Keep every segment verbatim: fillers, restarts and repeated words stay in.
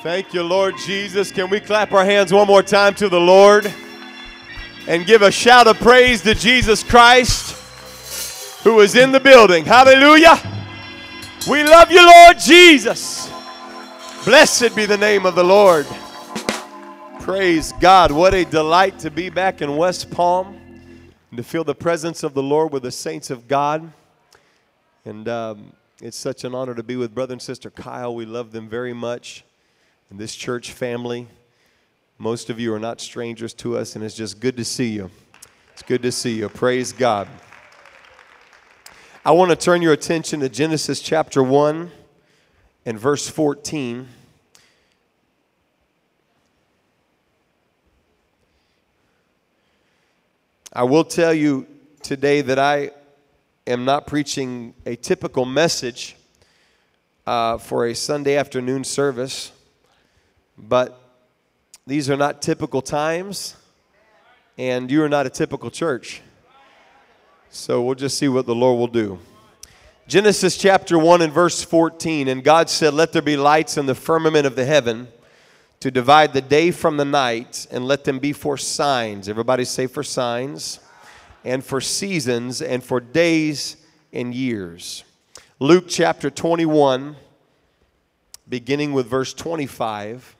Thank you, Lord Jesus. Can we clap our hands one more time to the Lord and give a shout of praise to Jesus Christ who is in the building? Hallelujah. We love you, Lord Jesus. Blessed be the name of the Lord. Praise God. What a delight to be back in West Palm and to feel the presence of the Lord with the saints of God. And um, it's such an honor to be with Brother and Sister Kyle. We love them very much. And this church family, most of you are not strangers to us, and it's just good to see you. It's good to see you. Praise God. I want to turn your attention to Genesis chapter one and verse fourteen. I will tell you today that I am not preaching a typical message uh, for a Sunday afternoon service. But these are not typical times, and you are not a typical church. So we'll just see what the Lord will do. Genesis chapter one and verse fourteen, and God said, "Let there be lights in the firmament of the heaven to divide the day from the night, and let them be for signs." Everybody say for signs, and for seasons, and for days and years. Luke chapter twenty-one, beginning with verse twenty-five.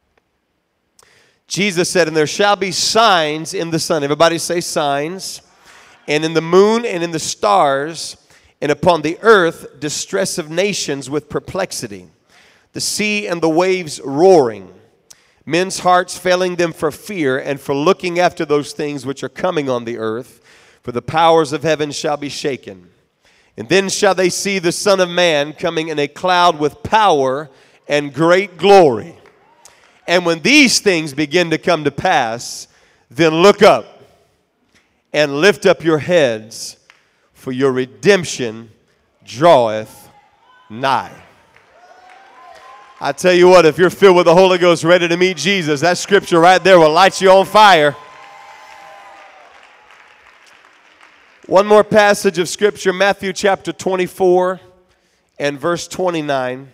Jesus said, "And there shall be signs in the sun." Everybody say signs. "And in the moon and in the stars, and upon the earth distress of nations with perplexity, the sea and the waves roaring, men's hearts failing them for fear and for looking after those things which are coming on the earth, for the powers of heaven shall be shaken. And then shall they see the Son of Man coming in a cloud with power and great glory. And when these things begin to come to pass, then look up and lift up your heads, for your redemption draweth nigh." I tell you what, if you're filled with the Holy Ghost, ready to meet Jesus, that scripture right there will light you on fire. One more passage of scripture, Matthew chapter twenty-four and verse twenty-nine.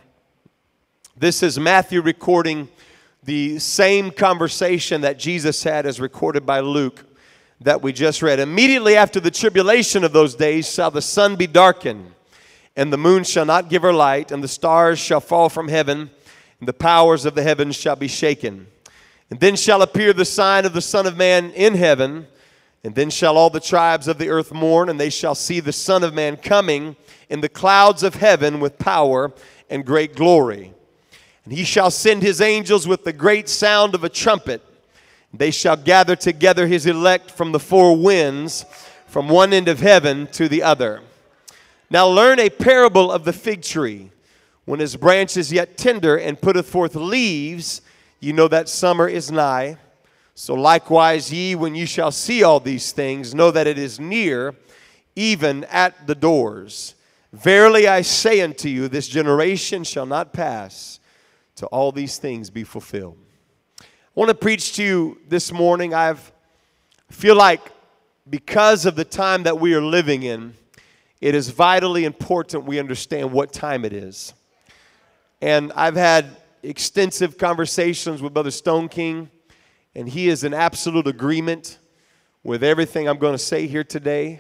This is Matthew recording the same conversation that Jesus had as recorded by Luke that we just read. "Immediately after the tribulation of those days shall the sun be darkened, and the moon shall not give her light, and the stars shall fall from heaven, and the powers of the heavens shall be shaken. And then shall appear the sign of the Son of Man in heaven, and then shall all the tribes of the earth mourn, and they shall see the Son of Man coming in the clouds of heaven with power and great glory. And he shall send his angels with the great sound of a trumpet. They shall gather together his elect from the four winds, from one end of heaven to the other. Now learn a parable of the fig tree. When his branch is yet tender and putteth forth leaves, you know that summer is nigh. So likewise ye, when you shall see all these things, know that it is near, even at the doors. Verily I say unto you, this generation shall not pass till all these things be fulfilled." I want to preach to you this morning. I've, I feel like because of the time that we are living in, it is vitally important we understand what time it is. And I've had extensive conversations with Brother Stone King, and he is in absolute agreement with everything I'm going to say here today.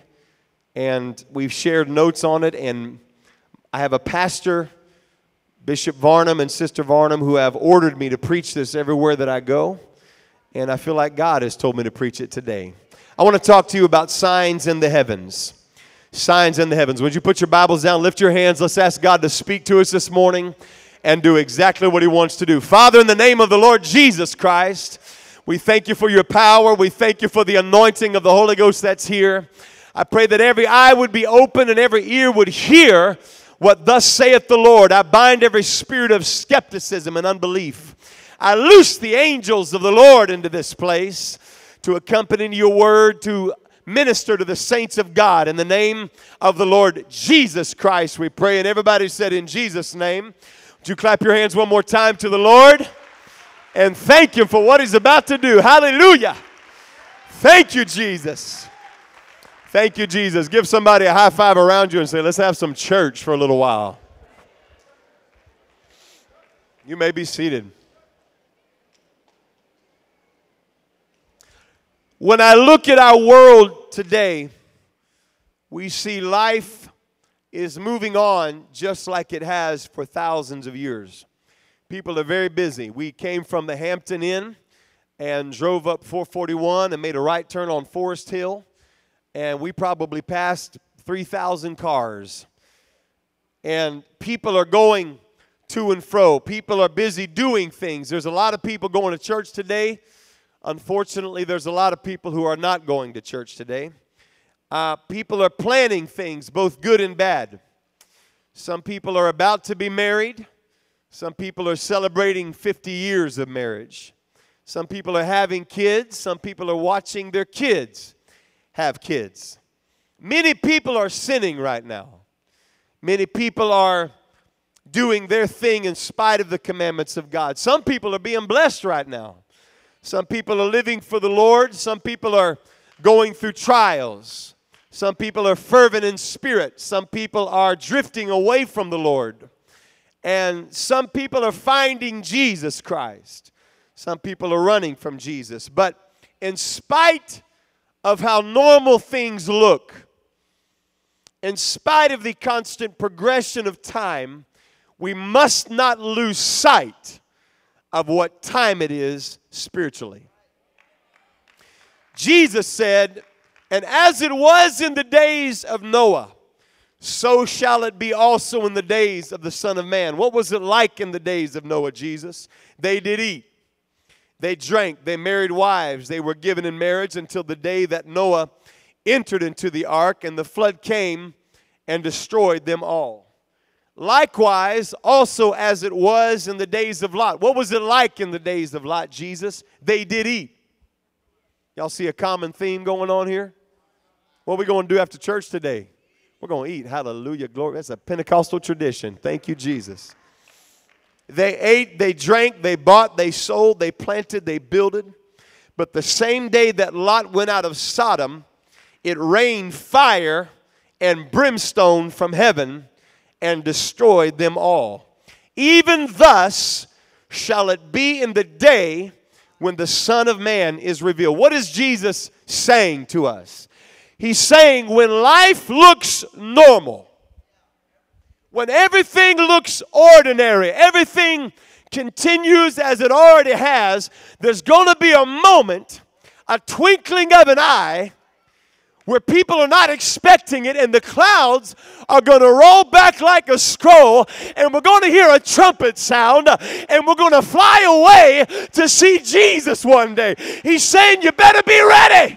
And we've shared notes on it, and I have a pastor, Bishop Varnum and Sister Varnum, who have ordered me to preach this everywhere that I go. And I feel like God has told me to preach it today. I want to talk to you about signs in the heavens. Signs in the heavens. Would you put your Bibles down, lift your hands. Let's ask God to speak to us this morning and do exactly what he wants to do. Father, in the name of the Lord Jesus Christ, we thank you for your power. We thank you for the anointing of the Holy Ghost that's here. I pray that every eye would be open and every ear would hear what thus saith the Lord. I bind every spirit of skepticism and unbelief. I loose the angels of the Lord into this place to accompany your word, to minister to the saints of God. In the name of the Lord Jesus Christ, we pray. And everybody said, in Jesus' name. Would you clap your hands one more time to the Lord? And thank him for what he's about to do. Hallelujah. Thank you, Jesus. Thank you, Jesus. Give somebody a high five around you and say, let's have some church for a little while. You may be seated. When I look at our world today, we see life is moving on just like it has for thousands of years. People are very busy. We came from the Hampton Inn and drove up four forty-one and made a right turn on Forest Hill, and we probably passed three thousand cars. And people are going to and fro. People are busy doing things. There's a lot of people going to church today. Unfortunately, there's a lot of people who are not going to church today. Uh, people are planning things, both good and bad. Some people are about to be married. Some people are celebrating fifty years of marriage. Some people are having kids. Some people are watching their kids have kids. Many people are sinning right now. Many people are doing their thing in spite of the commandments of God. Some people are being blessed right now. Some people are living for the Lord. Some people are going through trials. Some people are fervent in spirit. Some people are drifting away from the Lord. And some people are finding Jesus Christ. Some people are running from Jesus. But in spite of how normal things look, in spite of the constant progression of time, we must not lose sight of what time it is spiritually. Jesus said, "And as it was in the days of Noah, so shall it be also in the days of the Son of Man." What was it like in the days of Noah, Jesus? They did eat. They drank. They married wives. They were given in marriage until the day that Noah entered into the ark, and the flood came and destroyed them all. Likewise, also as it was in the days of Lot. What was it like in the days of Lot, Jesus? They did eat. Y'all see a common theme going on here? What are we going to do after church today? We're going to eat. Hallelujah. Glory. That's a Pentecostal tradition. Thank you, Jesus. They ate, they drank, they bought, they sold, they planted, they builded. But the same day that Lot went out of Sodom, it rained fire and brimstone from heaven and destroyed them all. Even thus shall it be in the day when the Son of Man is revealed. What is Jesus saying to us? He's saying when life looks normal, when everything looks ordinary, everything continues as it already has, there's going to be a moment, a twinkling of an eye, where people are not expecting it, and the clouds are going to roll back like a scroll, and we're going to hear a trumpet sound, and we're going to fly away to see Jesus one day. He's saying, you better be ready.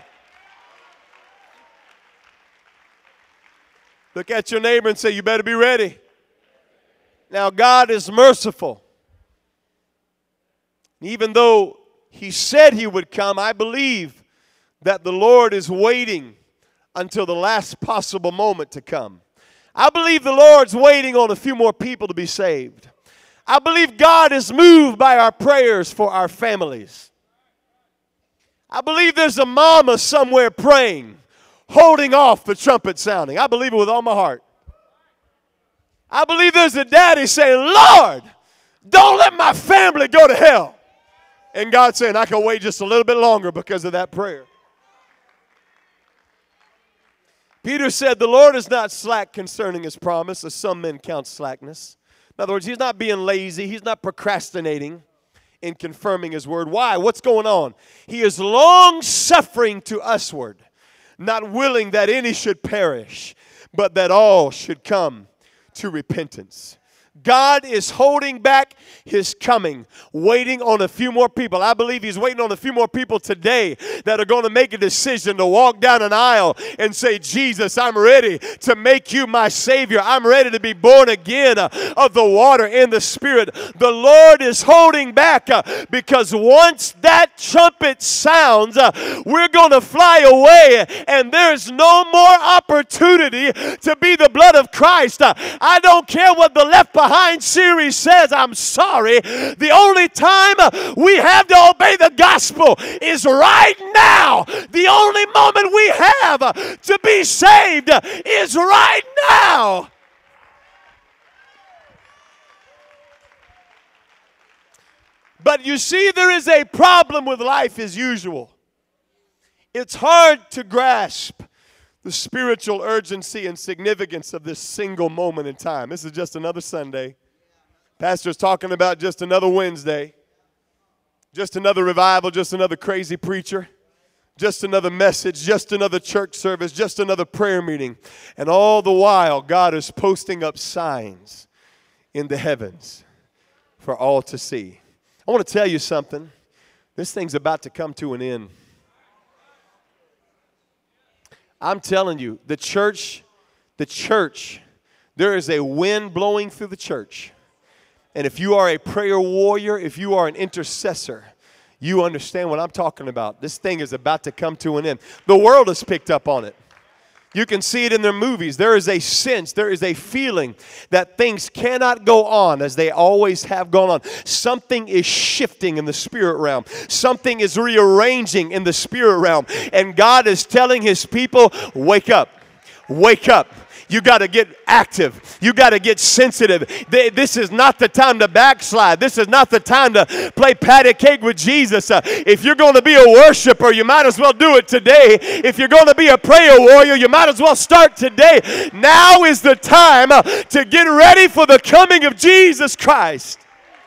Look at your neighbor and say, you better be ready. Now, God is merciful. Even though He said He would come, I believe that the Lord is waiting until the last possible moment to come. I believe the Lord's waiting on a few more people to be saved. I believe God is moved by our prayers for our families. I believe there's a mama somewhere praying, holding off the trumpet sounding. I believe it with all my heart. I believe there's a daddy saying, Lord, don't let my family go to hell. And God saying, I can wait just a little bit longer because of that prayer. Peter said, the Lord is not slack concerning His promise, as some men count slackness. In other words, He's not being lazy. He's not procrastinating in confirming His word. Why? What's going on? He is long-suffering to usward, not willing that any should perish, but that all should come to repentance. God is holding back His coming, waiting on a few more people. I believe He's waiting on a few more people today that are going to make a decision to walk down an aisle and say, Jesus, I'm ready to make you my Savior. I'm ready to be born again uh, of the water and the Spirit. The Lord is holding back uh, because once that trumpet sounds, uh, we're going to fly away, and there's no more opportunity to be the blood of Christ. Uh, I don't care what the left behind Behind series says, I'm sorry. The only time we have to obey the gospel is right now. The only moment we have to be saved is right now. But you see, there is a problem with life as usual. It's hard to grasp the spiritual urgency and significance of this single moment in time. This is just another Sunday. Pastor's talking about just another Wednesday. Just another revival, just another crazy preacher. Just another message, just another church service, just another prayer meeting. And all the while, God is posting up signs in the heavens for all to see. I want to tell you something. This thing's about to come to an end. I'm telling you, the church, the church, there is a wind blowing through the church. And if you are a prayer warrior, if you are an intercessor, you understand what I'm talking about. This thing is about to come to an end. The world has picked up on it. You can see it in their movies. There is a sense, there is a feeling that things cannot go on as they always have gone on. Something is shifting in the spirit realm. Something is rearranging in the spirit realm. And God is telling His people, wake up, wake up. You got to get active. You got to get sensitive. This is not the time to backslide. This is not the time to play patty cake with Jesus. Uh, if you're going to be a worshiper, you might as well do it today. If you're going to be a prayer warrior, you might as well start today. Now is the time uh, to get ready for the coming of Jesus Christ.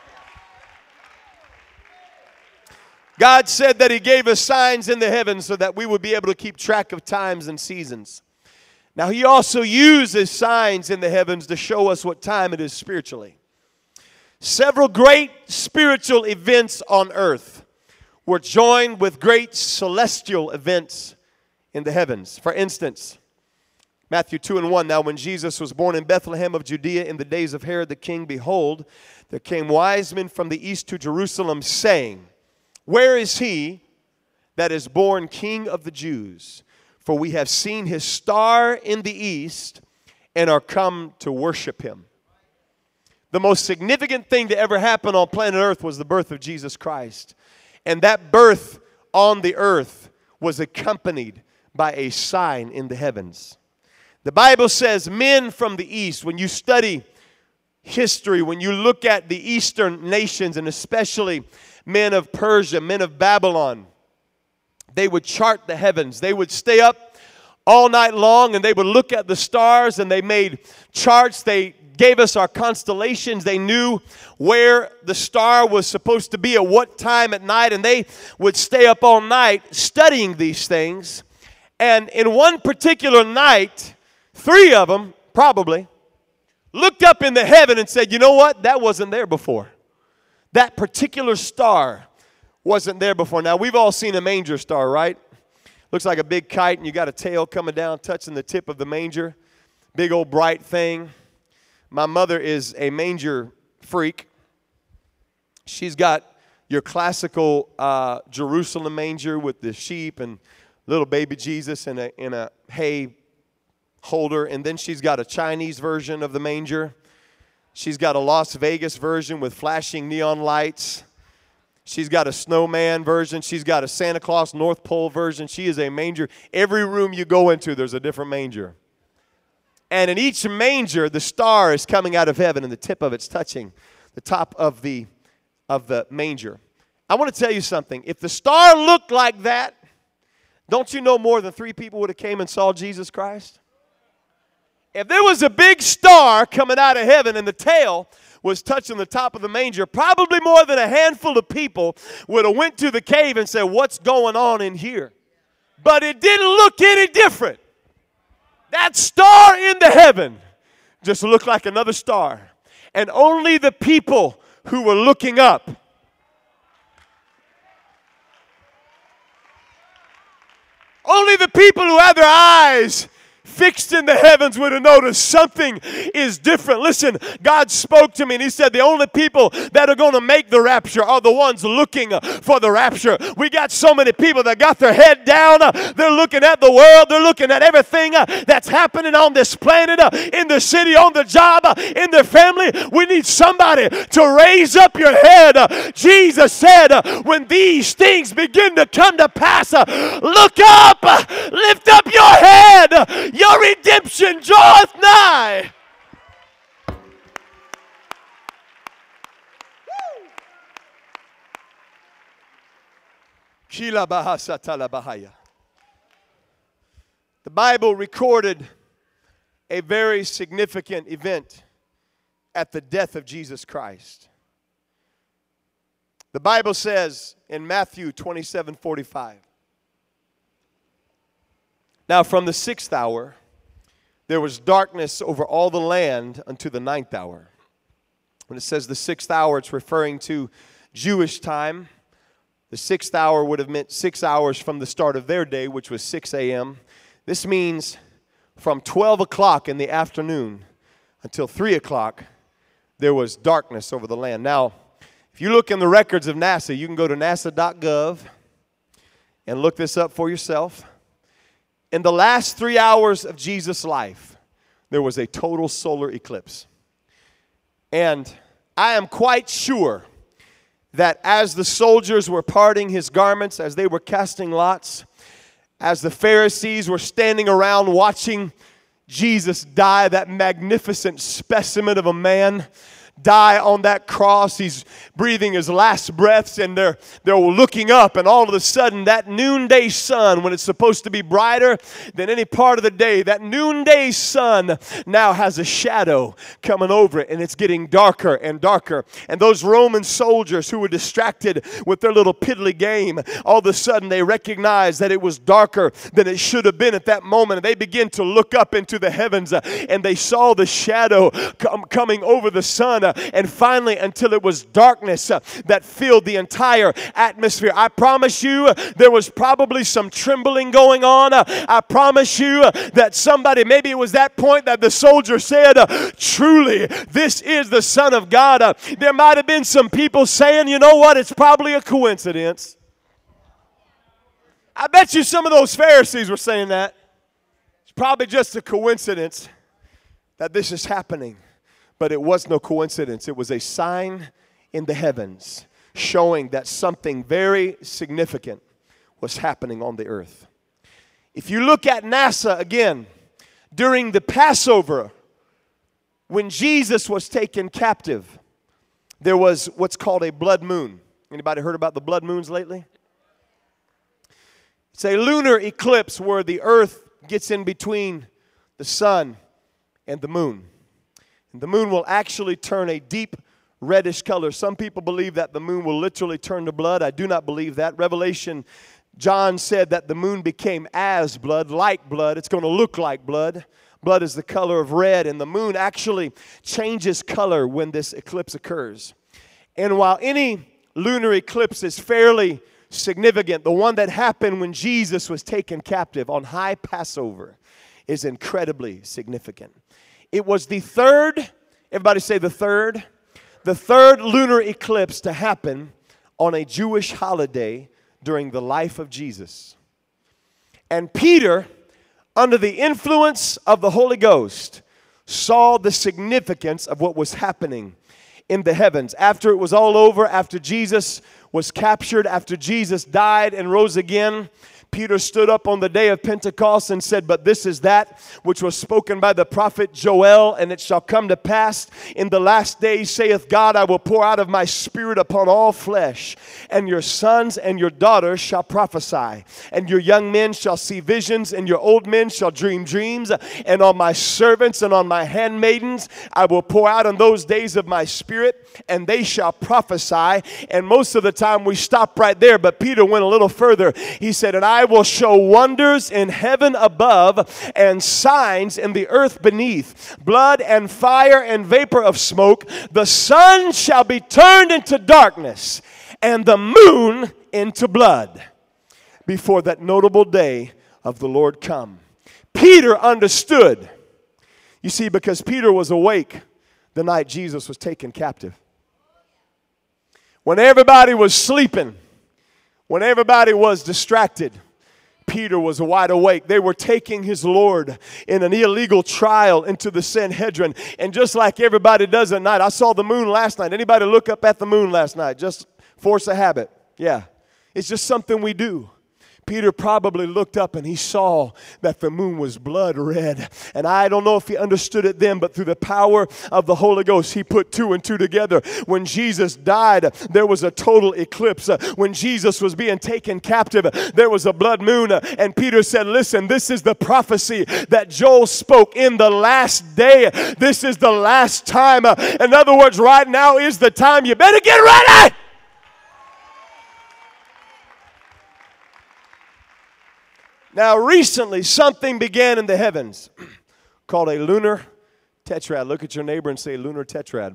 God said that He gave us signs in the heavens so that we would be able to keep track of times and seasons. Now, He also uses signs in the heavens to show us what time it is spiritually. Several great spiritual events on earth were joined with great celestial events in the heavens. For instance, Matthew two and one, now when Jesus was born in Bethlehem of Judea in the days of Herod the king, behold, there came wise men from the east to Jerusalem, saying, where is He that is born King of the Jews? For we have seen His star in the east and are come to worship Him. The most significant thing to ever happen on planet Earth was the birth of Jesus Christ. And that birth on the earth was accompanied by a sign in the heavens. The Bible says men from the east, when you study history, when you look at the eastern nations, and especially men of Persia, men of Babylon, they would chart the heavens. They would stay up all night long and they would look at the stars, and they made charts. They gave us our constellations. They knew where the star was supposed to be at what time at night, and they would stay up all night studying these things. And in one particular night, three of them probably looked up in the heaven and said, you know what? That wasn't there before. That particular star wasn't there before. Now, we've all seen a manger star, right? Looks like a big kite, and you got a tail coming down, touching the tip of the manger. Big old bright thing. My mother is a manger freak. She's got your classical uh, Jerusalem manger with the sheep and little baby Jesus in a, in a hay holder. And then she's got a Chinese version of the manger. She's got a Las Vegas version with flashing neon lights. She's got a snowman version. She's got a Santa Claus North Pole version. She is a manger. Every room you go into, there's a different manger. And in each manger, the star is coming out of heaven, and the tip of it's touching the top of the, of the manger. I want to tell you something. If the star looked like that, don't you know more than three people would have came and saw Jesus Christ? If there was a big star coming out of heaven and the tail was touching the top of the manger, probably more than a handful of people would have went to the cave and said, what's going on in here? But it didn't look any different. That star in the heaven just looked like another star. And only the people who were looking up, only the people who had their eyes fixed in the heavens would have noticed something is different. Listen, God spoke to me and He said the only people that are going to make the rapture are the ones looking for the rapture. We got so many people that got their head down. They're looking at the world. They're looking at everything that's happening on this planet, in the city, on the job, in their family. We need somebody to raise up your head. Jesus said, when these things begin to come to pass, look up, lift up your head. Your redemption draweth nigh. The Bible recorded a very significant event at the death of Jesus Christ. The Bible says in Matthew twenty-seven forty-five, now from the sixth hour there was darkness over all the land unto the ninth hour. When it says the sixth hour, it's referring to Jewish time. The sixth hour would have meant six hours from the start of their day, which was six a.m. This means from twelve o'clock in the afternoon until three o'clock, there was darkness over the land. Now, if you look in the records of NASA, you can go to nasa dot gov and look this up for yourself. In the last three hours of Jesus' life, there was a total solar eclipse. And I am quite sure that as the soldiers were parting his garments, as they were casting lots, as the Pharisees were standing around watching Jesus die, that magnificent specimen of a man, die on that cross. He's breathing his last breaths, and they're, they're looking up, and all of a sudden that noonday sun, when it's supposed to be brighter than any part of the day, that noonday sun now has a shadow coming over it, and it's getting darker and darker. And those Roman soldiers who were distracted with their little piddly game, all of a sudden they recognized that it was darker than it should have been at that moment, and they begin to look up into the heavens, uh, and they saw the shadow com- coming over the sun. Uh, and finally, until it was darkness uh, that filled the entire atmosphere. I promise you, uh, there was probably some trembling going on. Uh, I promise you uh, that somebody, maybe it was that point that the soldier said, uh, truly, this is the Son of God. Uh, there might have been some people saying, you know what, it's probably a coincidence. I bet you some of those Pharisees were saying that. It's probably just a coincidence that this is happening. But it was no coincidence. It was a sign in the heavens showing that something very significant was happening on the earth. If you look at NASA again, during the Passover, when Jesus was taken captive, there was what's called a blood moon. Anybody heard about the blood moons lately? It's a lunar eclipse where the earth gets in between the sun and the moon. And the moon will actually turn a deep reddish color. Some people believe that the moon will literally turn to blood. I do not believe that. Revelation, John said that the moon became as blood, like blood. It's going to look like blood. Blood is the color of red, and the moon actually changes color when this eclipse occurs. And while any lunar eclipse is fairly significant, the one that happened when Jesus was taken captive on High Passover is incredibly significant. It was the third, everybody say the third, the third lunar eclipse to happen on a Jewish holiday during the life of Jesus. And Peter, under the influence of the Holy Ghost, saw the significance of what was happening in the heavens. After it was all over, after Jesus was captured, after Jesus died and rose again, Peter stood up on the day of Pentecost and said, but this is that which was spoken by the prophet Joel, and it shall come to pass in the last days, saith God, I will pour out of my spirit upon all flesh, and your sons and your daughters shall prophesy, and your young men shall see visions, and your old men shall dream dreams, and on my servants and on my handmaidens I will pour out in those days of my spirit, and they shall prophesy. And most of the time we stop right there, but Peter went a little further. He said, and I I will show wonders in heaven above and signs in the earth beneath, blood and fire and vapor of smoke. The sun shall be turned into darkness and the moon into blood before that notable day of the Lord come. Peter understood. You see, because Peter was awake the night Jesus was taken captive. When everybody was sleeping, when everybody was distracted, Peter was wide awake. They were taking his Lord in an illegal trial into the Sanhedrin. And just like everybody does at night, I saw the moon last night. Anybody look up at the moon last night? Just force a habit. Yeah. It's just something we do. Peter probably looked up and he saw that the moon was blood red. And I don't know if he understood it then, but through the power of the Holy Ghost, he put two and two together. When Jesus died, there was a total eclipse. When Jesus was being taken captive, there was a blood moon. And Peter said, listen, this is the prophecy that Joel spoke in the last day. This is the last time. In other words, right now is the time. You better get ready. Now, recently, something began in the heavens called a lunar tetrad. Look at your neighbor and say, lunar tetrad.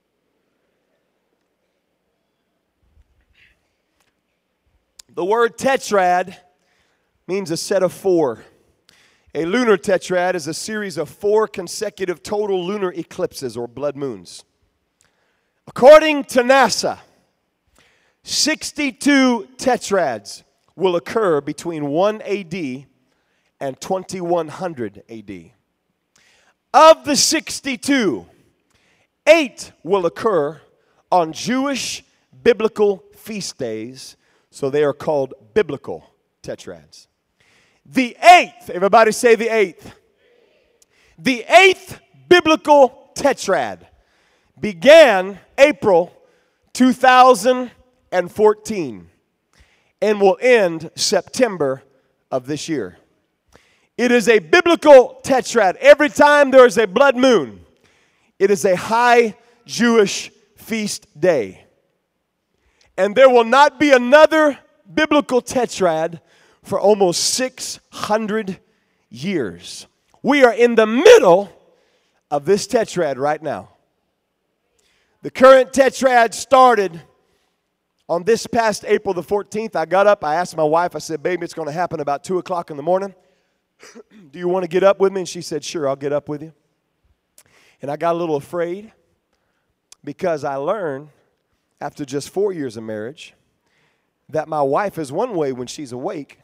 The word tetrad means a set of four. A lunar tetrad is a series of four consecutive total lunar eclipses or blood moons. According to NASA, sixty-two tetrads will occur between one A D and twenty-one hundred A D. Of the sixty-two, eight will occur on Jewish biblical feast days, so they are called biblical tetrads. The eighth, everybody say the eighth. The eighth biblical tetrad began April two thousand fourteen. And will end September of this year. It is a biblical tetrad. Every time there is a blood moon, it is a high Jewish feast day. And there will not be another biblical tetrad for almost six hundred years. We are in the middle of this tetrad right now. The current tetrad started on this past April the fourteenth. I got up, I asked my wife, I said, baby, it's going to happen about two o'clock in the morning. Do you want to get up with me? And she said, sure, I'll get up with you. And I got a little afraid because I learned after just four years of marriage that my wife is one way when she's awake,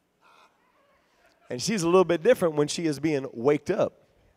and she's a little bit different when she is being waked up.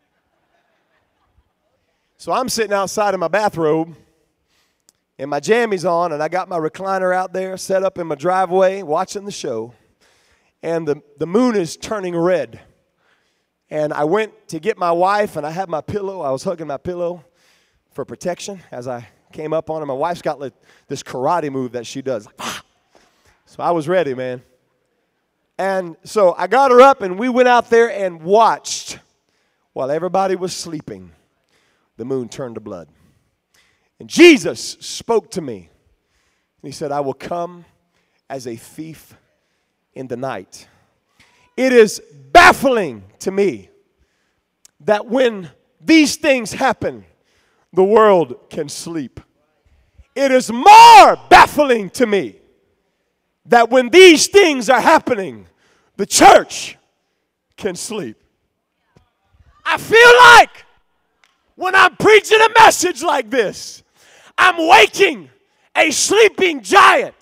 So I'm sitting outside in my bathrobe, and my jammies on, and I got my recliner out there set up in my driveway watching the show. And the, the moon is turning red. And I went to get my wife, and I had my pillow. I was hugging my pillow for protection as I came up on her. My wife's got like this karate move that she does. Like, ah! So I was ready, man. And so I got her up, and we went out there and watched while everybody was sleeping. The moon turned to blood. And Jesus spoke to me. And he said, I will come as a thief in the night. It is baffling to me that when these things happen, the world can sleep. It is more baffling to me that when these things are happening, the church can sleep. I feel like when I'm preaching a message like this, I'm waking a sleeping giant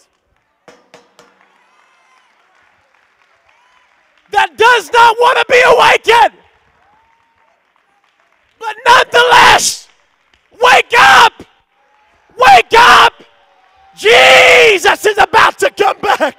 that does not want to be awakened. But nonetheless, wake up! Wake up! Jesus is about to come back.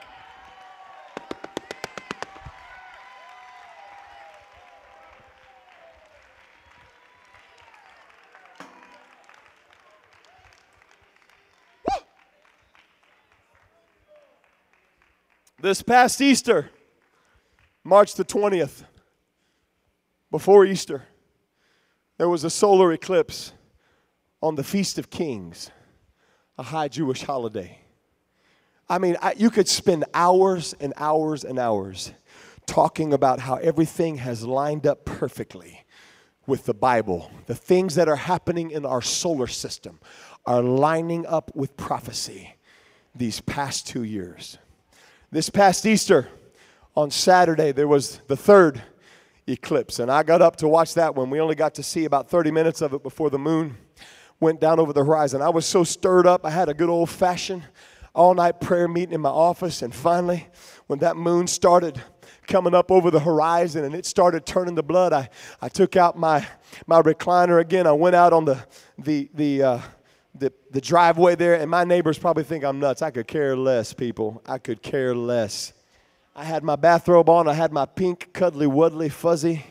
This past Easter, March the twentieth, before Easter, there was a solar eclipse on the Feast of Kings, a high Jewish holiday. I mean, I, you could spend hours and hours and hours talking about how everything has lined up perfectly with the Bible. The things that are happening in our solar system are lining up with prophecy these past two years. This past Easter, on Saturday, there was the third eclipse, and I got up to watch that one. We only got to see about thirty minutes of it before the moon went down over the horizon. I was so stirred up. I had a good old-fashioned all-night prayer meeting in my office, and finally, when that moon started coming up over the horizon and it started turning to blood, I, I took out my, my recliner again. I went out on the, the, the, uh, the, the driveway there, and my neighbors probably think I'm nuts. I could care less, people. I could care less. I had my bathrobe on. I had my pink, cuddly, wuddly, fuzzy,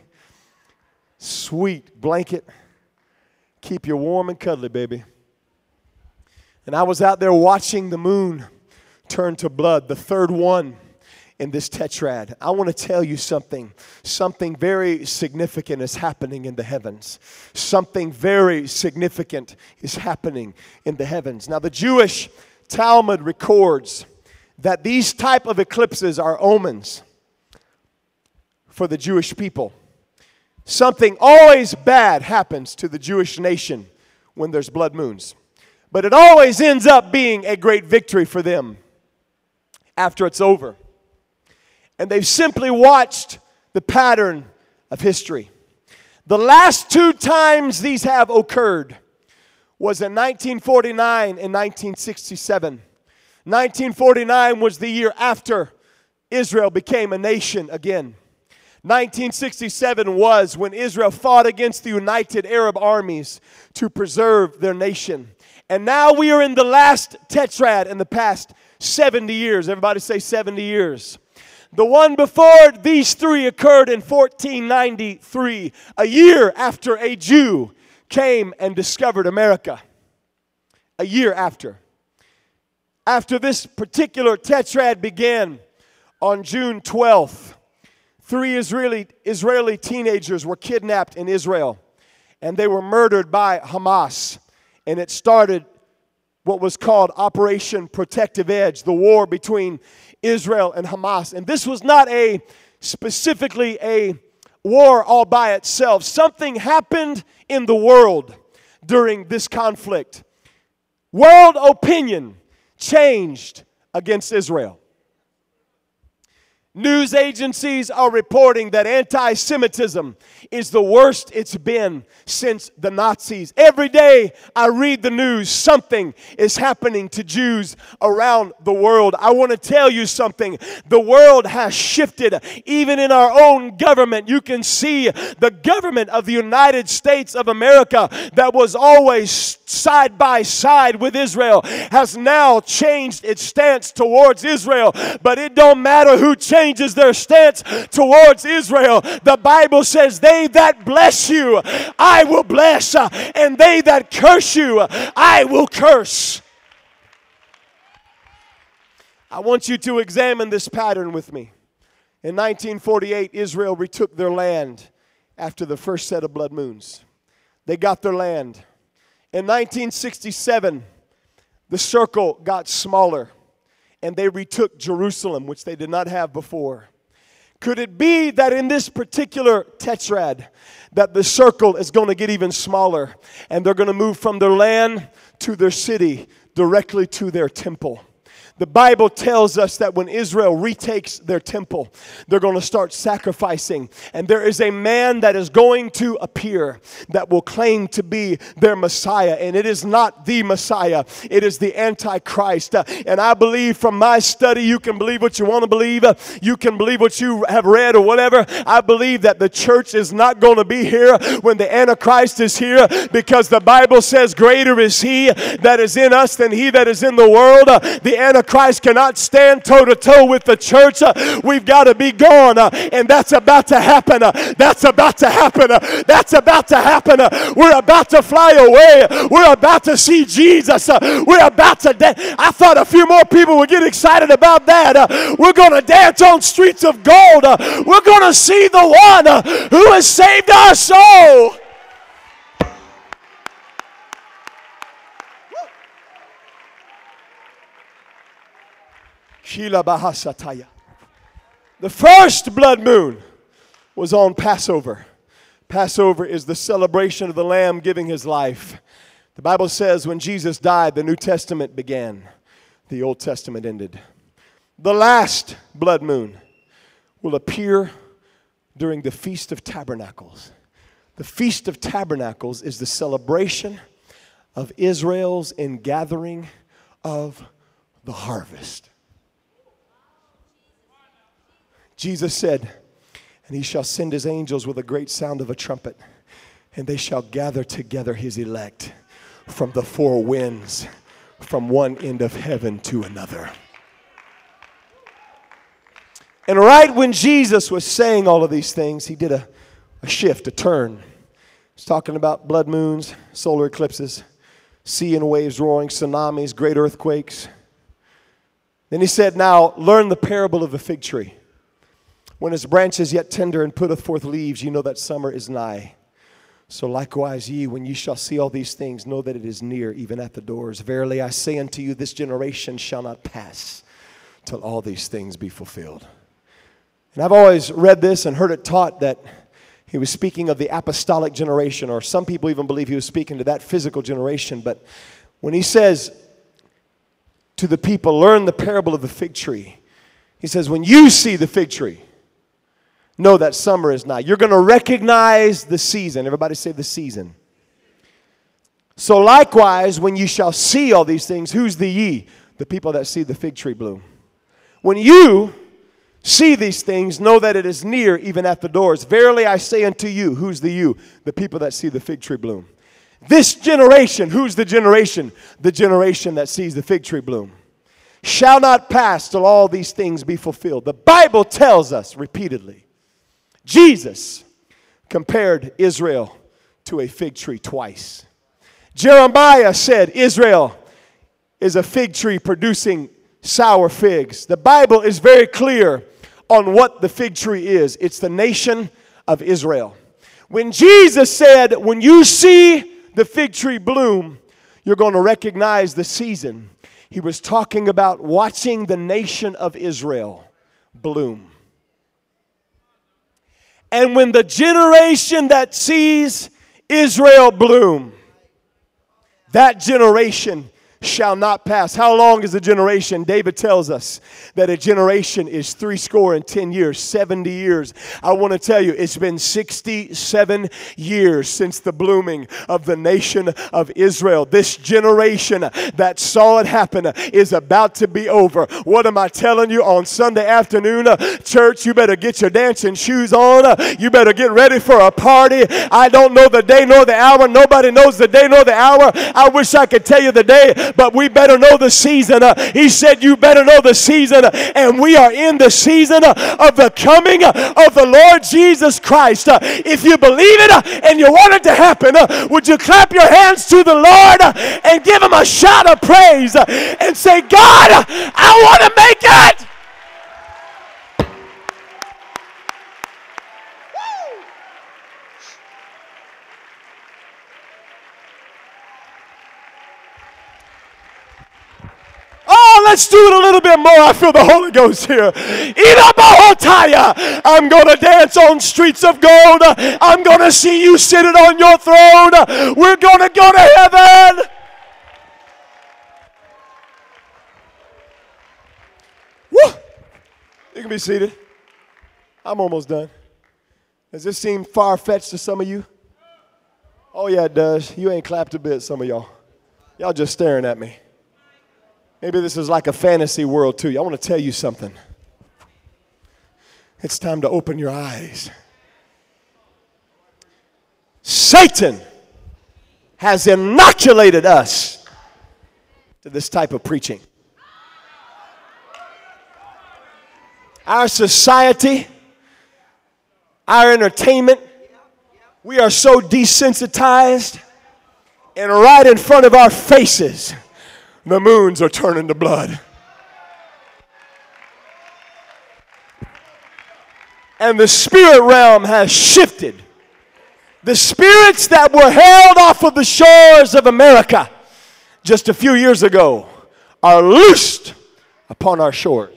sweet blanket. Keep you warm and cuddly, baby. And I was out there watching the moon turn to blood, the third one in this tetrad. I want to tell you something. Something very significant is happening in the heavens. Something very significant is happening in the heavens. Now, the Jewish Talmud records that these type of eclipses are omens for the Jewish people. Something always bad happens to the Jewish nation when there's blood moons. But it always ends up being a great victory for them after it's over. And they've simply watched the pattern of history. The last two times these have occurred was in nineteen forty-nine and nineteen sixty-seven. nineteen forty-nine was the year after Israel became a nation again. nineteen sixty-seven was when Israel fought against the United Arab armies to preserve their nation. And now we are in the last tetrad in the past seventy years. Everybody say seventy years. The one before these three occurred in fourteen ninety-three, a year after a Jew came and discovered America. A year after. After this particular tetrad began on June twelfth, three Israeli, Israeli teenagers were kidnapped in Israel, and they were murdered by Hamas. And it started what was called Operation Protective Edge, the war between Israel and Hamas. And this was not a specifically a war all by itself. Something happened in the world during this conflict. World opinion changed against Israel. News agencies are reporting that anti-Semitism is the worst it's been since the Nazis. Every day I read the news, something is happening to Jews around the world. I want to tell you something. The world has shifted. Even in our own government, you can see the government of the United States of America that was always side by side with Israel has now changed its stance towards Israel. But it don't matter who changes changes their stance towards Israel. The Bible says, they that bless you, I will bless, and they that curse you, I will curse. I want you to examine this pattern with me. In nineteen forty-eight, Israel retook their land after the first set of blood moons. They got their land. In nineteen sixty-seven, the circle got smaller, and they retook Jerusalem, which they did not have before. Could it be that in this particular tetrad, that the circle is going to get even smaller, and they're going to move from their land to their city, directly to their temple? The Bible tells us that when Israel retakes their temple, they're going to start sacrificing. And there is a man that is going to appear that will claim to be their Messiah. And it is not the Messiah. It is the Antichrist. Uh, and I believe from my study, you can believe what you want to believe. Uh, you can believe what you have read or whatever. I believe that the church is not going to be here when the Antichrist is here, because the Bible says greater is he that is in us than he that is in the world. Uh, the Antichrist Christ cannot stand toe-to-toe with the church. Uh, we've got to be gone, uh, and that's about to happen. Uh, that's about to happen. Uh, that's about to happen. Uh, we're about to fly away. We're about to see Jesus. Uh, we're about to dance. I thought a few more people would get excited about that. Uh, we're going to dance on streets of gold. Uh, we're going to see the one uh, who has saved our soul. The first blood moon was on Passover. Passover is the celebration of the Lamb giving his life. The Bible says when Jesus died, the New Testament began. The Old Testament ended. The last blood moon will appear during the Feast of Tabernacles. The Feast of Tabernacles is the celebration of Israel's ingathering of the harvest. Jesus said, and he shall send his angels with a great sound of a trumpet, and they shall gather together his elect from the four winds, from one end of heaven to another. And right when Jesus was saying all of these things, he did a, a shift, a turn. He's talking about blood moons, solar eclipses, sea and waves roaring, tsunamis, great earthquakes. Then he said, now learn the parable of the fig tree. When its branch is yet tender and putteth forth leaves, you know that summer is nigh. So likewise ye, when ye shall see all these things, know that it is near, even at the doors. Verily I say unto you, this generation shall not pass till all these things be fulfilled. And I've always read this and heard it taught that he was speaking of the apostolic generation, or some people even believe he was speaking to that physical generation. But when he says to the people, learn the parable of the fig tree, he says, when you see the fig tree, know that summer is nigh. You're going to recognize the season. Everybody say the season. So likewise, when you shall see all these things, who's the ye? The people that see the fig tree bloom. When you see these things, know that it is near, even at the doors. Verily I say unto you, who's the you? The people that see the fig tree bloom. This generation, who's the generation? The generation that sees the fig tree bloom. Shall not pass till all these things be fulfilled. The Bible tells us repeatedly, Jesus compared Israel to a fig tree twice. Jeremiah said Israel is a fig tree producing sour figs. The Bible is very clear on what the fig tree is. It's the nation of Israel. When Jesus said, when you see the fig tree bloom, you're going to recognize the season, he was talking about watching the nation of Israel bloom. And when the generation that sees Israel bloom, that generation shall not pass. How long is a generation? David tells us that a generation is three score and ten years, seventy years. I want to tell you, it's been sixty-seven years since the blooming of the nation of Israel. This generation that saw it happen is about to be over. What am I telling you on Sunday afternoon? Church, you better get your dancing shoes on. You better get ready for a party. I don't know the day nor the hour. Nobody knows the day nor the hour. I wish I could tell you the day, but we better know the season. Uh, he said you better know the season, uh, and we are in the season uh, of the coming uh, of the Lord Jesus Christ. Uh, if you believe it uh, and you want it to happen, uh, would you clap your hands to the Lord uh, and give him a shout of praise uh, and say, God, uh, I want to make it. Let's do it a little bit more. I feel the Holy Ghost here. I'm going to dance on streets of gold. I'm going to see you sitting on your throne. We're going to go to heaven. Woo! You can be seated. I'm almost done. Does this seem far-fetched to some of you? Oh, yeah, it does. You ain't clapped a bit, some of y'all. Y'all just staring at me. Maybe this is like a fantasy world too. I want to tell you something. It's time to open your eyes. Satan has inoculated us to this type of preaching. Our society, our entertainment, we are so desensitized, and right in front of our faces, the moons are turning to blood. And the spirit realm has shifted. The spirits that were held off of the shores of America just a few years ago are loosed upon our shores.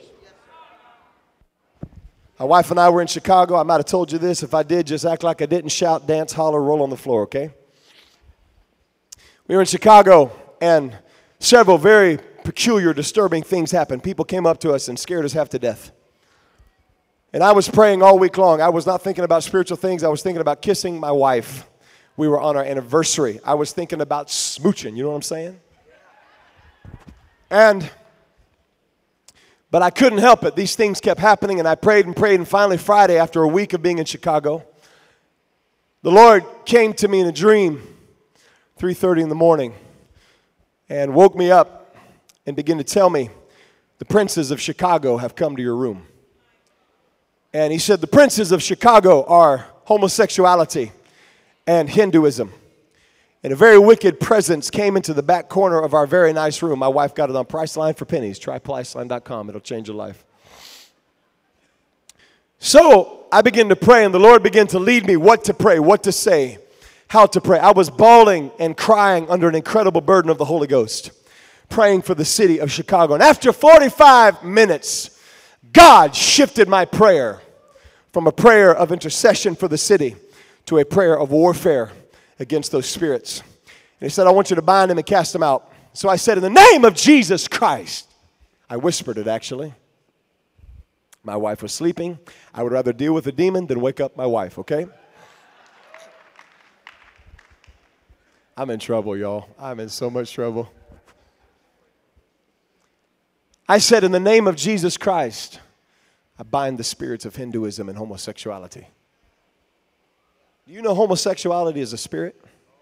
My wife and I were in Chicago. I might have told you this. If I did, just act like I didn't. Shout, dance, holler, roll on the floor, okay? We were in Chicago, and several very peculiar, disturbing things happened. People came up to us and scared us half to death. And I was praying all week long. I was not thinking about spiritual things. I was thinking about kissing my wife. We were on our anniversary. I was thinking about smooching. You know what I'm saying? And, but I couldn't help it. These things kept happening, and I prayed and prayed. And finally, Friday, after a week of being in Chicago, the Lord came to me in a dream, three thirty in the morning, and woke me up and began to tell me, the princes of Chicago have come to your room. And he said the princes of Chicago are homosexuality and Hinduism. And a very wicked presence came into the back corner of our very nice room. My wife got it on Priceline for pennies. Try Priceline dot com. It'll change your life. So I began to pray, and the Lord began to lead me what to pray, what to say, how to pray. I was bawling and crying under an incredible burden of the Holy Ghost, praying for the city of Chicago. And after forty-five minutes, God shifted my prayer from a prayer of intercession for the city to a prayer of warfare against those spirits. And he said, I want you to bind them and cast them out. So I said, in the name of Jesus Christ. I whispered it, actually. My wife was sleeping. I would rather deal with a demon than wake up my wife, okay? I'm in trouble, y'all. I'm in so much trouble. I said, in the name of Jesus Christ, I bind the spirits of Hinduism and homosexuality. Do you know homosexuality is a spirit?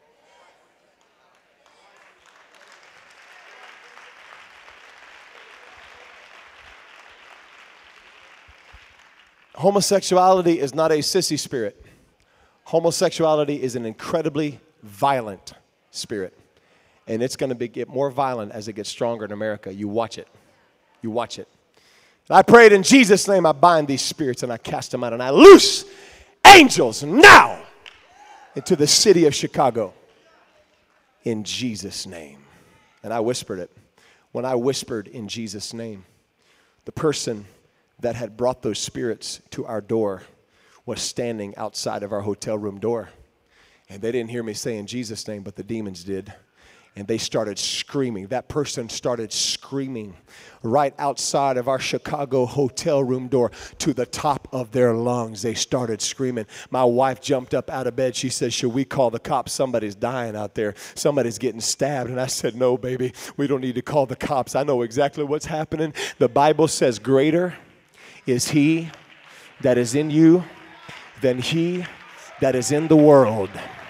Homosexuality is not a sissy spirit. Homosexuality is an incredibly violent spirit. And it's going to get more violent as it gets stronger in America. You watch it. You watch it. And I prayed in Jesus' name, I bind these spirits and I cast them out. And I loose angels now into the city of Chicago in Jesus' name. And I whispered it. When I whispered in Jesus' name, the person that had brought those spirits to our door was standing outside of our hotel room door. And they didn't hear me say in Jesus' name, but the demons did. And they started screaming. That person started screaming right outside of our Chicago hotel room door to the top of their lungs. They started screaming. My wife jumped up out of bed. She said, should we call the cops? Somebody's dying out there. Somebody's getting stabbed. And I said, no, baby, we don't need to call the cops. I know exactly what's happening. The Bible says greater is he that is in you than he that is in the world.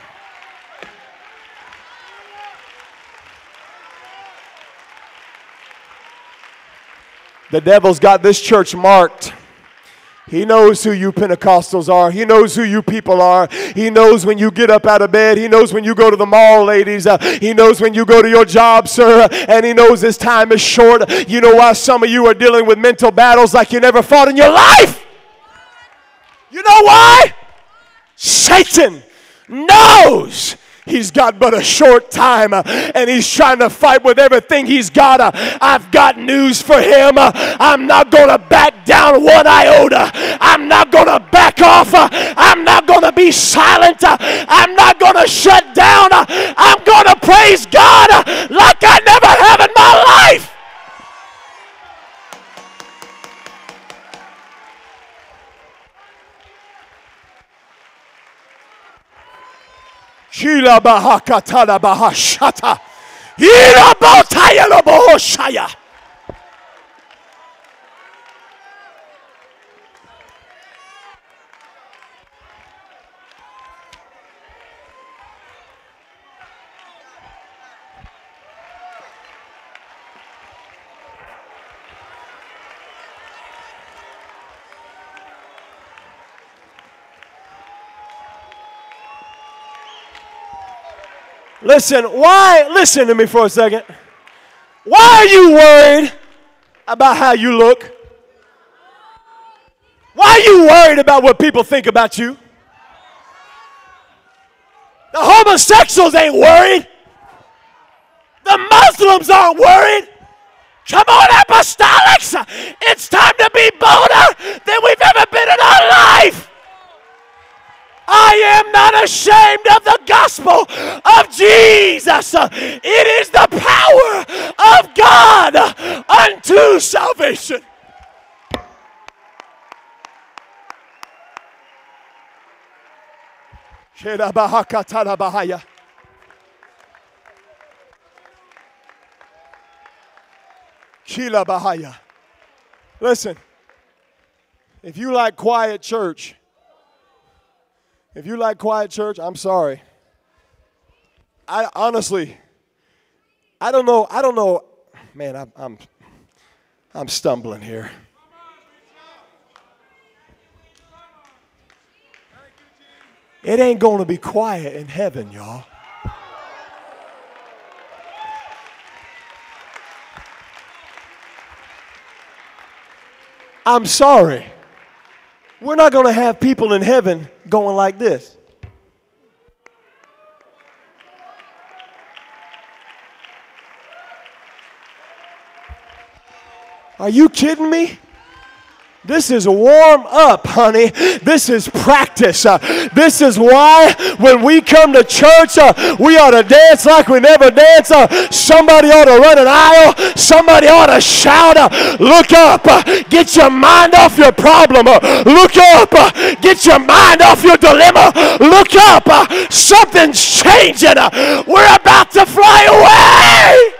The devil's got this church marked. He knows who you Pentecostals are. He knows who you people are. He knows when you get up out of bed. He knows when you go to the mall, ladies. Uh, he knows when you go to your job, sir. And he knows his time is short. You know why some of you are dealing with mental battles like you never fought in your life? You know why? Satan knows he's got but a short time, uh, and he's trying to fight with everything he's got. Uh, I've got news for him. Uh, I'm not going to back down one iota. I'm not going to back off. Uh, I'm not going to be silent. Uh, I'm not going to shut down. Uh, I'm going to praise God uh, like I never have in my life. Shila bahakatala bahashata. Ira botaya lo bohoshaya. Listen, why, listen to me for a second. Why are you worried about how you look? Why are you worried about what people think about you? The homosexuals ain't worried. The Muslims aren't worried. Come on, apostolics. It's time to be bolder than we've ever been in our life. I am not ashamed of the gospel of Jesus. It is the power of God unto salvation. Listen, if you like quiet church, If you like quiet church, I'm sorry. I honestly, I don't know. I don't know. Man, I'm, I'm, I'm stumbling here. It ain't going to be quiet in heaven, y'all. I'm sorry. We're not going to have people in heaven going like this. Are you kidding me? This is warm up, honey. This is practice. Uh, this is why when we come to church, uh, we ought to dance like we never danced. Uh, somebody ought to run an aisle. Somebody ought to shout. Uh, look up. Uh, get your mind off your problem. Uh, look up. Uh, get your mind off your dilemma. Look up. Uh, something's changing. Uh, we're about to fly away.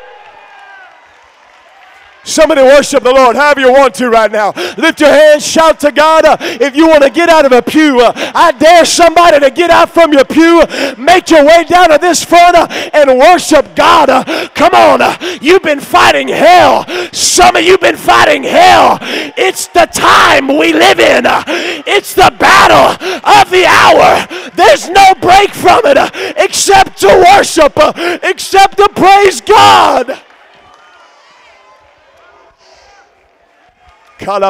Somebody worship the Lord however you want to right now. Lift your hands, shout to God. Uh, if you want to get out of a pew, uh, I dare somebody to get out from your pew, make your way down to this front uh, and worship God. Uh, come on, uh, you've been fighting hell. Some of you have been fighting hell. It's the time we live in. Uh, it's the battle of the hour. There's no break from it uh, except to worship, uh, except to praise God. Jesus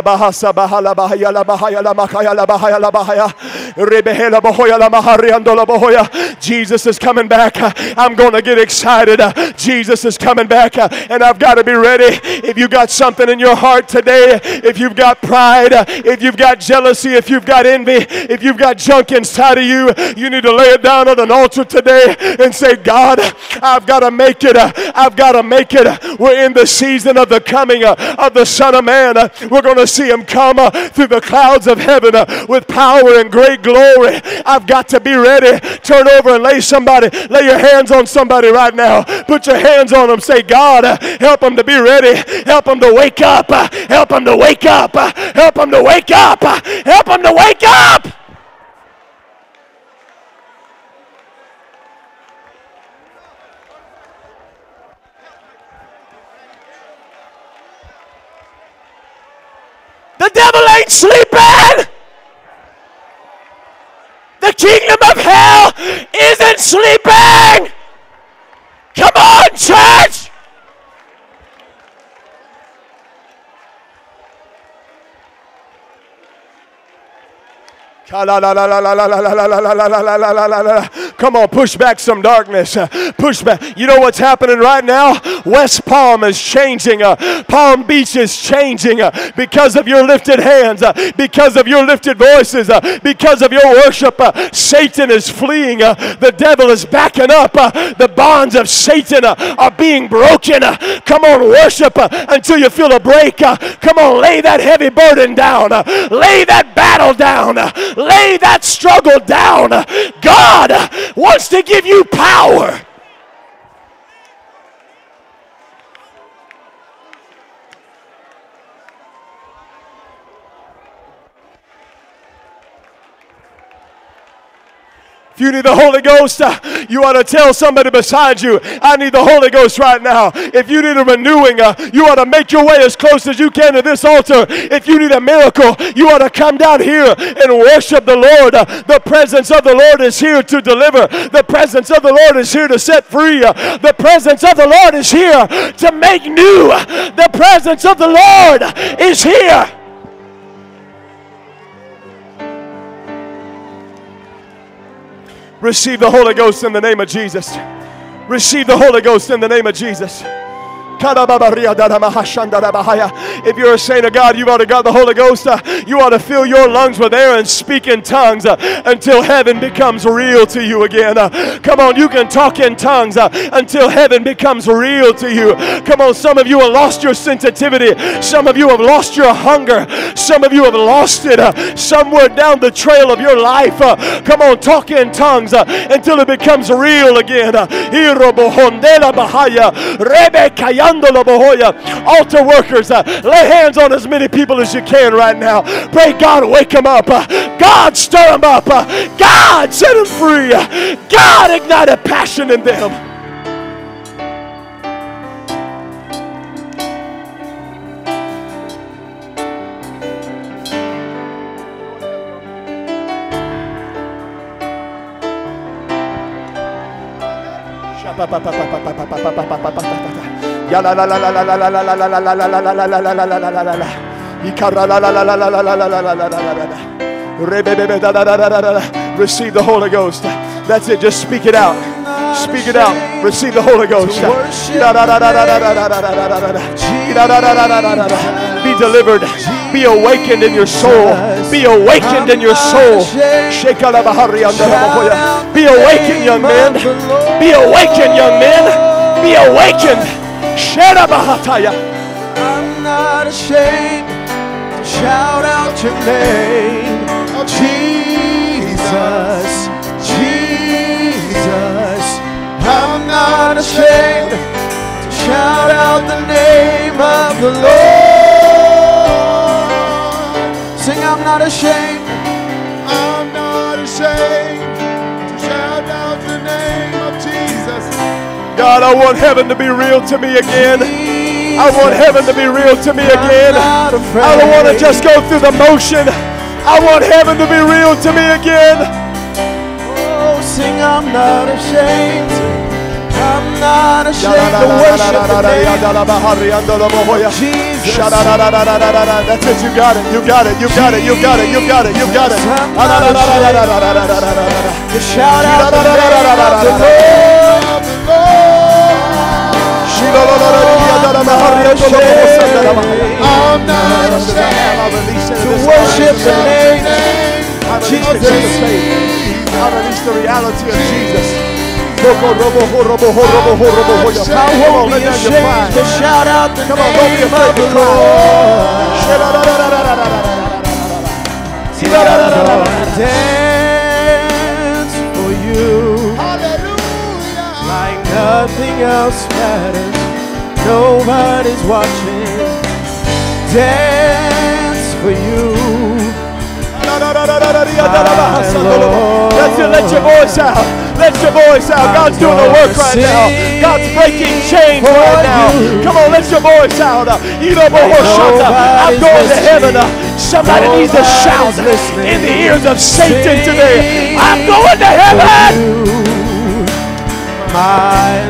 is coming back. I'm going to get excited. Jesus is coming back, and I've got to be ready. If you got something in your heart today, if you've got pride, if you've got jealousy, if you've got envy, if you've got junk inside of you, you need to lay it down at an altar today and say, God, I've got to make it. I've got to make it. We're in the season of the coming of the Son of Man. We're going to see him come uh, through the clouds of heaven uh, with power and great glory. I've got to be ready. Turn over and lay somebody, lay your hands on somebody right now. Put your hands on them. Say, God, uh, help them to be ready. Help them to wake up. Uh, help them to wake up. Uh, help them to wake up. Uh, help them to wake up. The devil ain't sleeping. The kingdom of hell isn't sleeping. Come on, church. Come on, push back some darkness. Push back. You know what's happening right now? West Palm is changing. Uh, Palm Beach is changing uh, because of your lifted hands, uh, because of your lifted voices, uh, because of your worship. Uh, Satan is fleeing. Uh, the devil is backing up. Uh, the bonds of Satan uh, are being broken. Uh, come on, worship uh, until you feel a break. Uh, come on, lay that heavy burden down. Uh, lay that battle down. Uh, Lay that struggle down. God wants to give you power. If you need the Holy Ghost, uh, you ought to tell somebody beside you, I need the Holy Ghost right now. If you need a renewing, uh, you ought to make your way as close as you can to this altar. If you need a miracle, you ought to come down here and worship the Lord. Uh, the presence of the Lord is here to deliver. The presence of the Lord is here to set free. Uh, the presence of the Lord is here to make new. The presence of the Lord is here. Receive the Holy Ghost in the name of Jesus. Receive the Holy Ghost in the name of Jesus. If you're a saint of God, you've already got the Holy Ghost. Uh, you ought to fill your lungs with air and speak in tongues uh, until heaven becomes real to you again. Uh, come on, you can talk in tongues uh, until heaven becomes real to you. Come on, some of you have lost your sensitivity. Some of you have lost your hunger. Some of you have lost it uh, somewhere down the trail of your life. Uh, come on, talk in tongues uh, until it becomes real again. Uh, Altar workers, uh, lay hands on as many people as you can right now. Pray God wake them up. Uh, God stir them up. Uh, God set them free. Uh, God ignite a passion in them. Receive the Holy Ghost. That's it. Just speak it out. Speak it out. Receive the Holy Ghost. Be delivered. Be awakened in your soul. Be awakened in your soul. Be awakened, young men. Be awakened, young men. Be awakened. I'm not ashamed to shout out your name, Jesus, Jesus. I'm not ashamed to shout out the name of the Lord. Sing, I'm not ashamed. I'm not ashamed to shout out the name of Jesus. God, I want heaven to be real to me again. I want heaven to be real to me again. I don't want to just go through the motion. I want heaven to be real to me again. Oh, sing, I'm not ashamed. I'm not ashamed to worship the name of Jesus. That's it. You got it. You got it. You got it. You got it. You got it. You got it. I'm not ashamed to shout out the name of the Lord. I'm not ashamed to worship the name of Jesus. I release the reality of Jesus. I won't be ashamed to shout out the name of the Lord. I'm gonna dance for you like nothing else matters. Nobody's watching. Dance for you. That's it. Let your voice out. Let your voice out. God's doing a work right now. God's breaking chains right now. Come on, let your voice out. I'm going to heaven. Somebody needs to shout in the ears of Satan today. I'm going to heaven. My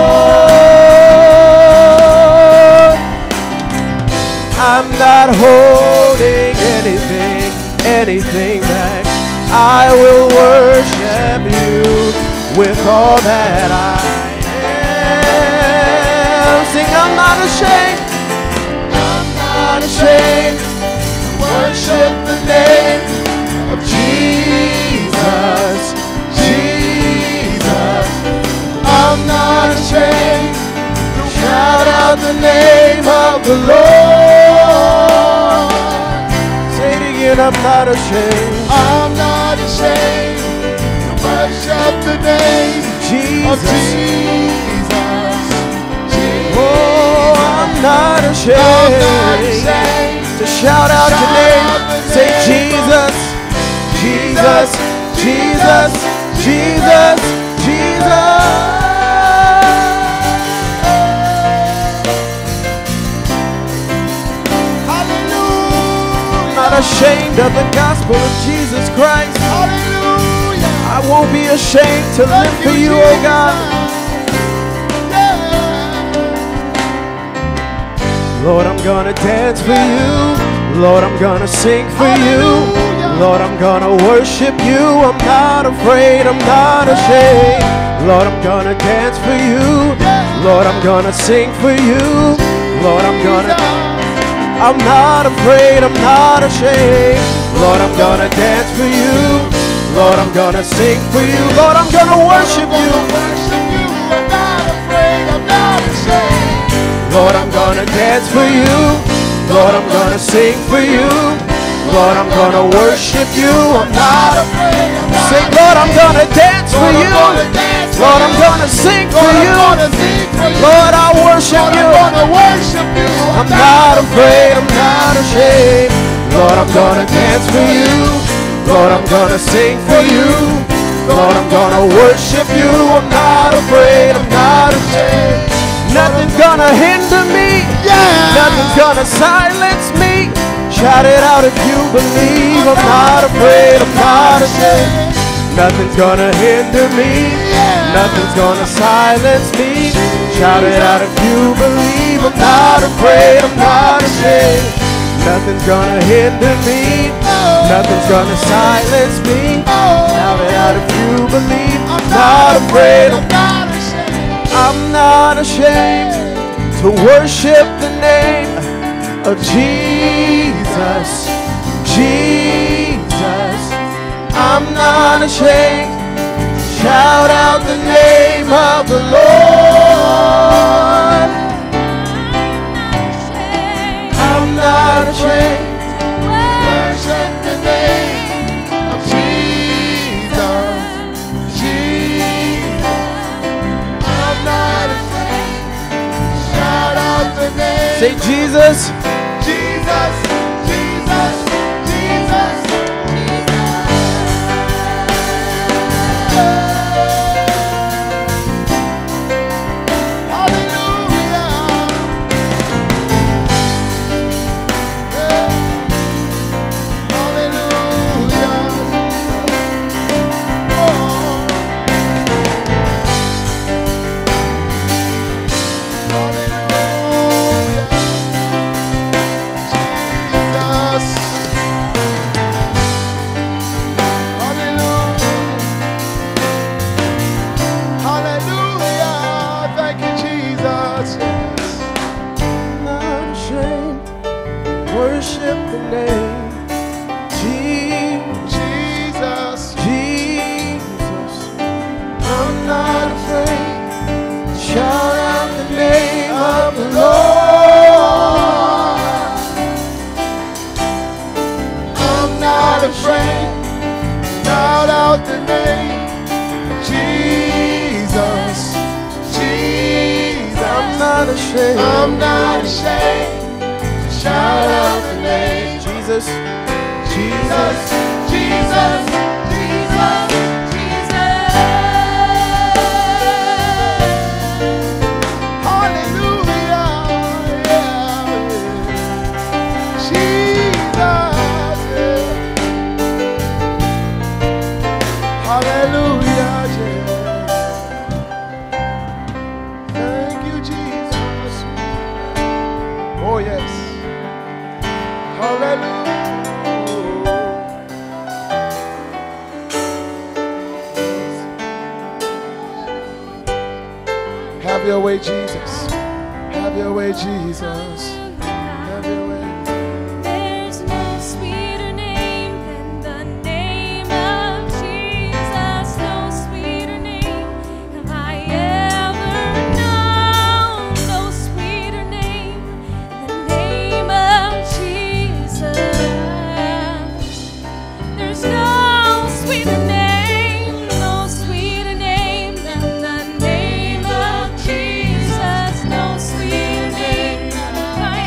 Lord, I'm not holding anything, anything back. I will worship you with all that I am. Sing, I'm not ashamed. I'm not ashamed to worship the name of Jesus. Jesus. I'm not ashamed to shout out the name of the Lord. Say it again, I'm not ashamed. I'm not ashamed to worship the name of Jesus. Oh, I'm not ashamed, I'm not ashamed to shout out your name. Say Jesus, Jesus, Jesus, Jesus, Jesus. Ashamed of the gospel of Jesus Christ. Hallelujah. I won't be ashamed to live for you, oh God. Yeah. Lord, I'm gonna dance for you. Lord, I'm gonna sing for you. Lord, I'm gonna worship you. I'm not afraid, I'm not ashamed. Lord, I'm gonna dance for you. Lord, I'm gonna sing for you. Lord, I'm gonna I'm not afraid, I'm not ashamed. Lord, I'm gonna dance for you. Lord, I'm gonna sing for you. Lord, I'm gonna worship you. I'm not afraid, I'm not ashamed. Lord, I'm gonna dance for you. Lord, I'm gonna sing for you. Lord, I'm gonna worship you. I'm not afraid. Sing, Lord, I'm gonna dance for you. Lord, I'm gonna sing for you. Lord, I worship you. I'm not afraid, I'm not ashamed. Lord, I'm gonna dance for you. Lord, I'm gonna sing for you. Lord, I'm gonna worship you. I'm not afraid, I'm not ashamed. Nothing's gonna hinder me. Yeah. Nothing's gonna silence me. Shout it out if you believe. I'm not afraid, I'm not ashamed. Nothing's gonna hinder me. Nothing's gonna silence me. Shout it out if you believe. I'm not afraid, I'm not ashamed. Nothing's gonna hinder me. Nothing's gonna silence me. Shout it out if you believe. I'm not afraid, I'm not ashamed. I'm not ashamed to worship the name of Jesus. Jesus. I'm not ashamed. Shout out the name of the Lord. I'm not ashamed. Worship the name of Jesus. Jesus. I'm not ashamed. Shout out the name. Say Jesus. Jesus. Jesus. Jesus. I'm not ashamed to shout out the name. Jesus, Jesus, Jesus, Jesus, Jesus. Hallelujah, yeah, yeah. Jesus, yeah. Hallelujah, yeah. Thank you, Jesus. Oh, yes. Hallelujah. Have your way, Jesus. Have your way, Jesus. Have your way. There's no sweeter name than the name of Jesus. No sweeter name have I ever known. No sweeter name than the name of Jesus. There's no sweeter name, no sweeter name than the name of Jesus. No sweeter name have I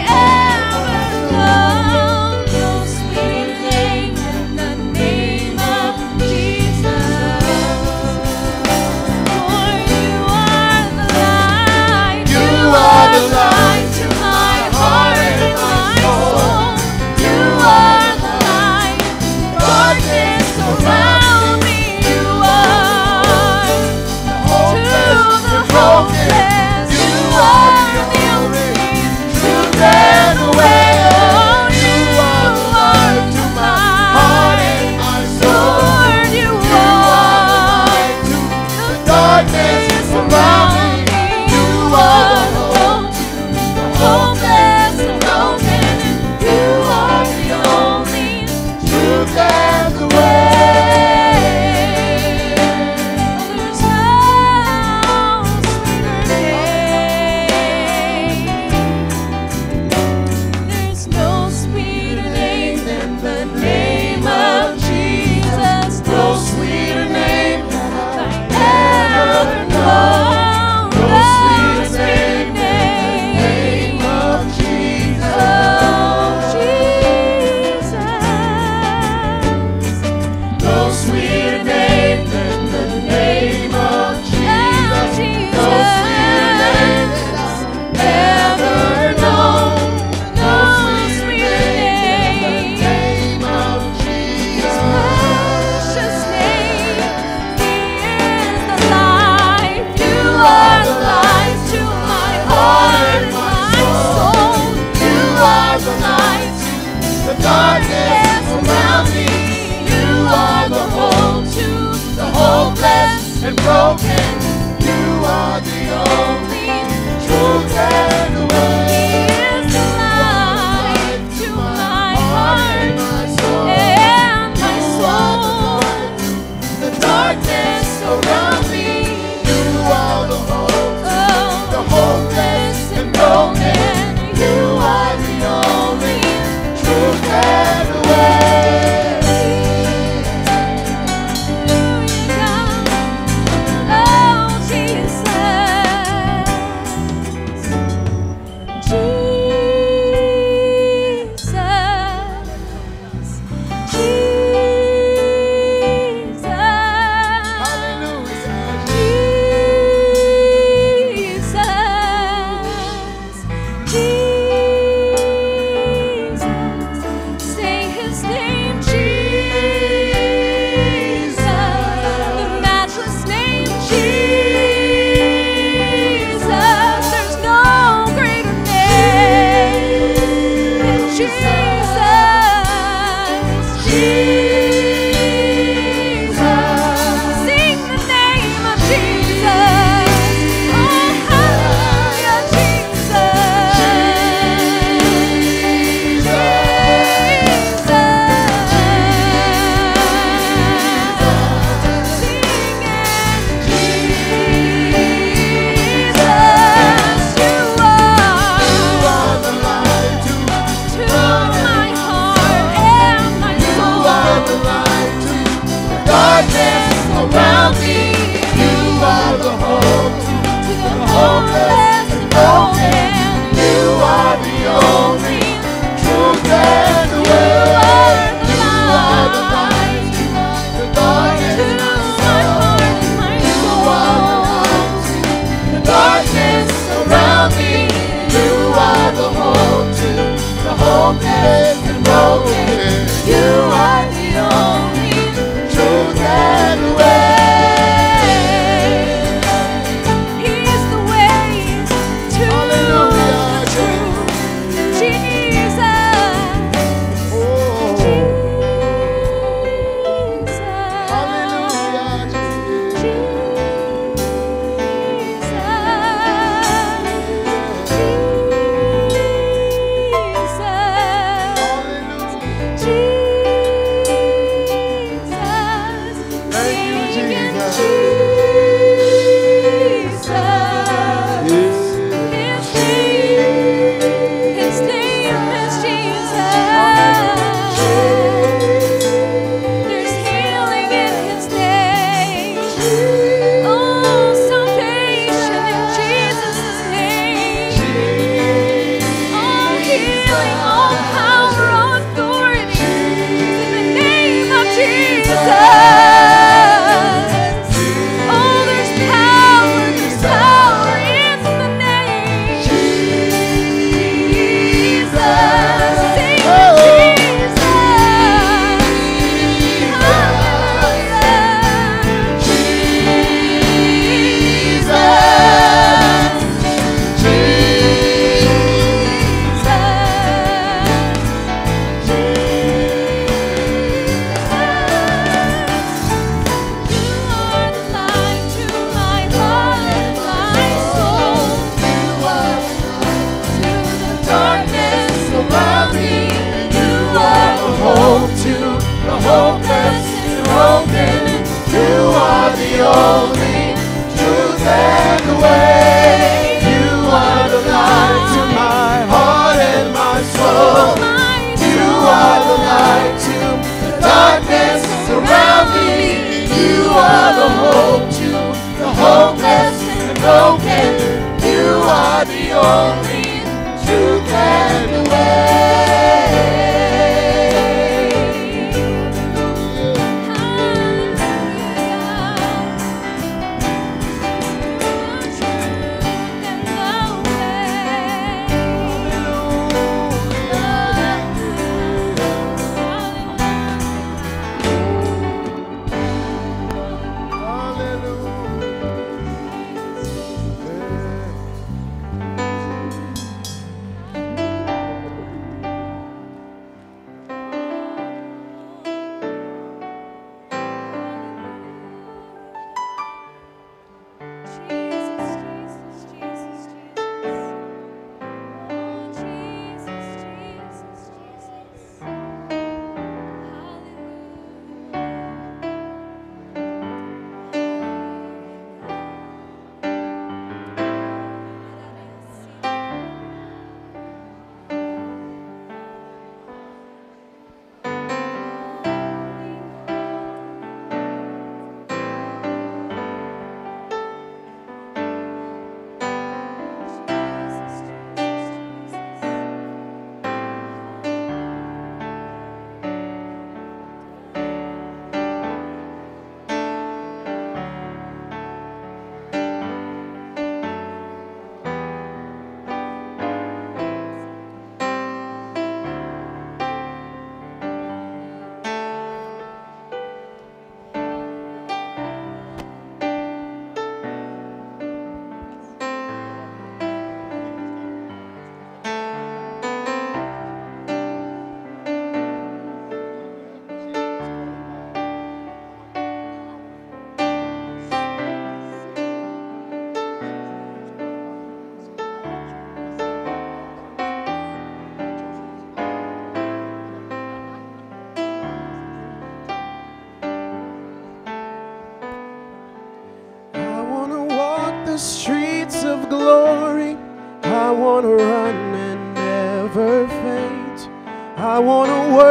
darkness around me. You are the whole truth, the hopeless and broken. You are the only truth and the way. He is the light to my heart and my soul. The darkness around me. You are the whole truth, the hopeless and broken. You are the only truth and the way. Oh.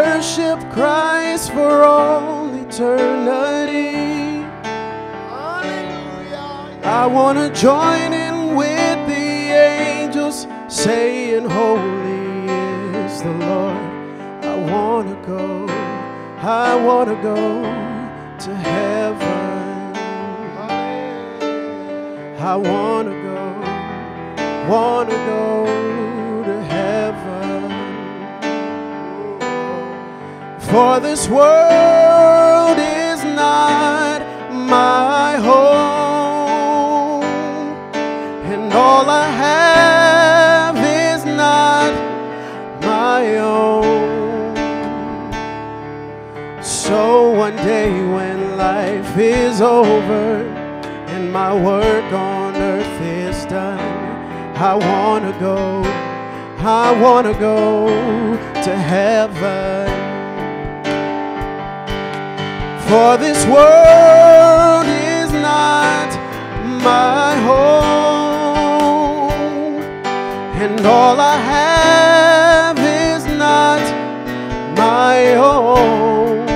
worship Christ for all eternity. Hallelujah. I want to join in with the angels saying, holy is the Lord. I want to go, I want to go to heaven. I want to go, want to go to heaven. For this world is not my home, and all I have is not my own. So one day when life is over and my work on earth is done, I want to go, I want to go to heaven. For this world is not my home, and all I have is not my own.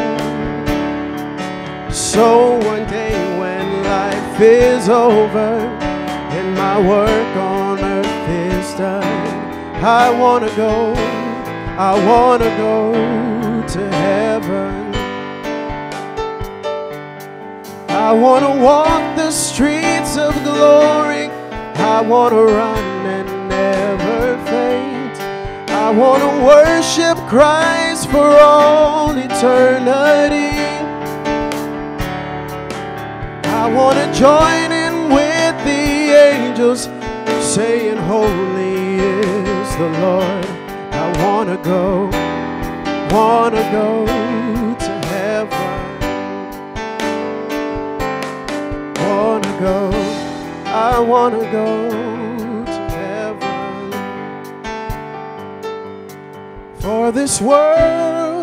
So one day when life is over and my work on earth is done, I want to go, I want to go to heaven. I want to walk the streets of glory. I want to run and never faint. I want to worship Christ for all eternity. I want to join in with the angels saying, holy is the Lord. I want to go, want to go to heaven. Want to go, I want to go to heaven. For this world